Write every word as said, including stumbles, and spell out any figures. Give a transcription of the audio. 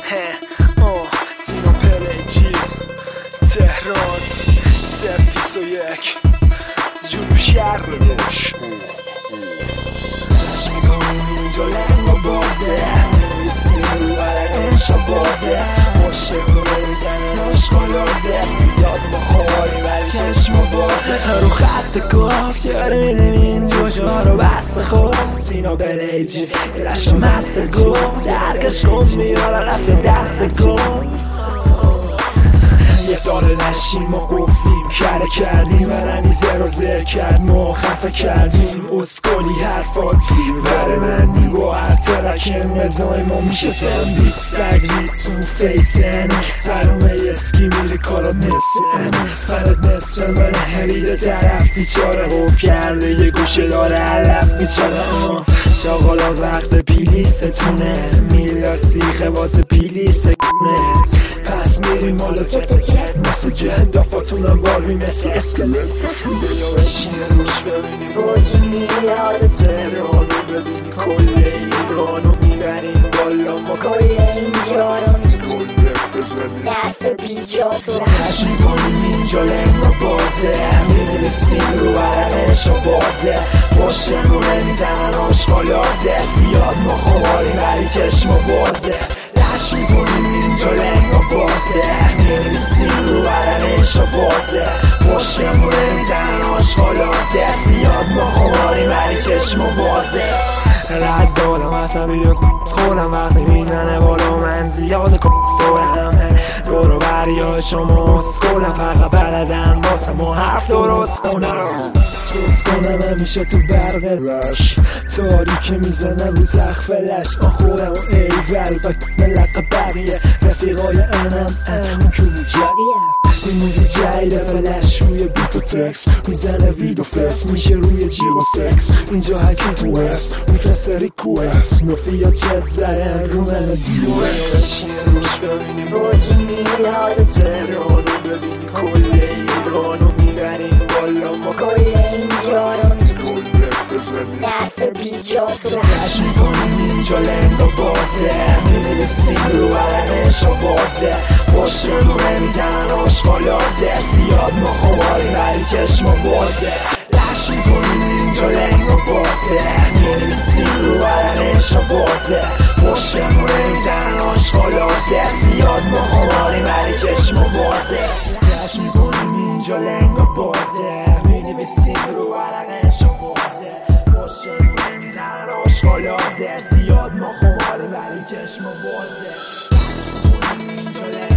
آه سینا پلیجی تهران صفر و یک جنوب شرق داشت میکنیم اینجا لنگ و بازه میسیم رو برنش و بازه باشه کنه میزنه ناشقالازه زیاد بخوری ولی چشم و بازه رو خط کاف چاره میدیم این جوجه رو بست خود سینا پلیجی رشت مست گم ترکش کن میاره رفت دست کن یه سال نشیم و قفلیم کره کردیم ورنی زر و زر کرد ما خفه کردیم اسکولی حرفات بره من نیگو هر ترکم بزای ما میشه تنبید سگری تو فیسن سرمه اسکی میری کارا نسن فرد نصف من همیده طرف بیچاره خوب کرده یه گوشه داره علف بیچاره شاغالا وقت پیلیستونه میلا سیخه واسه پیلیست پس میریم حالا چک و چک مثل جهدافاتونم باربی مثل اسکلت یا بشین روش ببینی برج میاد تهران رو ببینی کل ایرانو میبریم بالا ما کل اینجا رو میکنیم نرف بیجا تو رش میکنیم اینجا لنگ و بازه میرسیم رو برنش و بازه باشه رو نمیزنن آشقالازه زیاد ما خواریم ولی چشم و بازه لش میکنیم اینجا لنگ و بازه میرسیم رو برنش و بازه باشه رو نمیزنن آشقالازه زیاد ما خواریم ولی چشم و بازه رد دادم اصلا بیو کس خودم وقتی میزنه بالا من زیاد کس دارم دورو بری های شما اسکولم فقط بلدن واسه ما حرف درست کنم جز کنم همیشه تو برق لش تاریک میزنه رو زخ فلش آن خودم و ایول با ملق بقیه رفیقای انم ام کنو جویه این موزی جایده فلش روی بیت و تکس میزنه وید و فس میشه روی جیغ و سکس اینجا هکی تو هست میفرسته ریکوست نفیا چت زرن رو من دیو اکس بشین روش ببینیم برج میاد تهران رو ببینی کل ایرانو میبریم بالا ما کل اینجا رو میکنیم نرف بیجا تو رش میکنیم اینجا لنگ و بازه میرسیم رو برنش و بازه باشه رو نمیزنن آشقالازه زیاد ما خواریم ولی چشم و بازه لش میکنیم اینجا لنگ و بازه میرسیم رو برنش و بازه باشه رو نمیزنن آشقالازه زیاد ما خواریم ولی چشم و بازه لش میکنیم اینجا لنگ و بازه میرسیم رو برنش و بازه باشه رو نمیزنن آشقالازه زیاد ما خواریم ولی چشم و بازه